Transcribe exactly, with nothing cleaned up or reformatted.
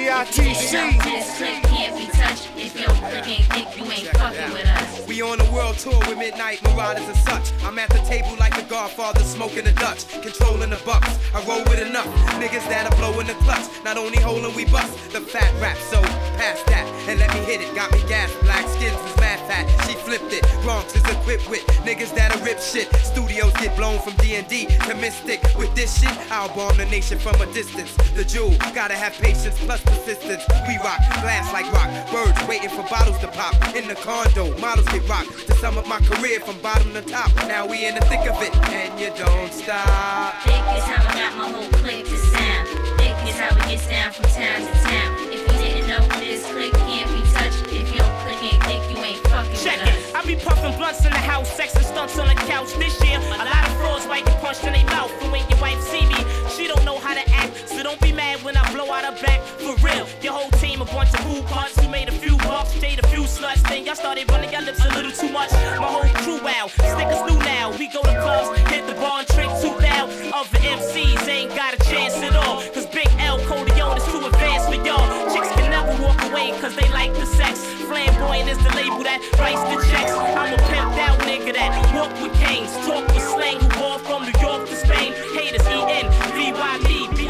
B I T C. This click can't be touched. If your click ain't thick, you ain't fucking with us. We on a world tour with Midnight Marauders and such. I'm at the table like the Godfather, smoking the Dutch, controlling the bucks. I roll with enough niggas that'll blow in the clutch. Not only holding, we bust the fat rap. So pass that and let me hit it. Got me gas, black skins was mad fat. She flipped it. Bronx is equipped with niggas that'll rip shit. Studios get blown from D and D to Mystic. With this shit, I'll bomb the nation from a distance. The jewel, gotta have patience plus persistence. We rock glass like rock. Birds waiting for bottles to pop. In the condo, models get rocked. To sum up my career from bottom to top. Now we in the thick of it, and you don't stop. Thick is how I got my whole clique to sound. Thick is how it gets down from town to town. If you didn't know, this clique can't be touched. If your clique ain't thick, you ain't fucking Check with it. us. I be puffing blunts in the house, sex and stunts on the couch. This year, a lot of frauds might get punched in their mouth. And when your wife see me, she don't know how to act. So don't be mad when I blow out her back. For real, your whole team a bunch of food parts who made a few bucks, jade a few sluts. Then y'all started running your lips a little too much. My whole crew out, stickers new now. We go to clubs, hit the bar and drink too loud. Other M Cs ain't got a chance at all. Cause Big L Codeon is too advanced for y'all. Chicks can never walk away cause they like the sex. Flamboyant is the label that writes the checks. I'm a pimped out nigga that walk with canes, talk with slang, who ball from New York to Spain. Haters E N V Y D.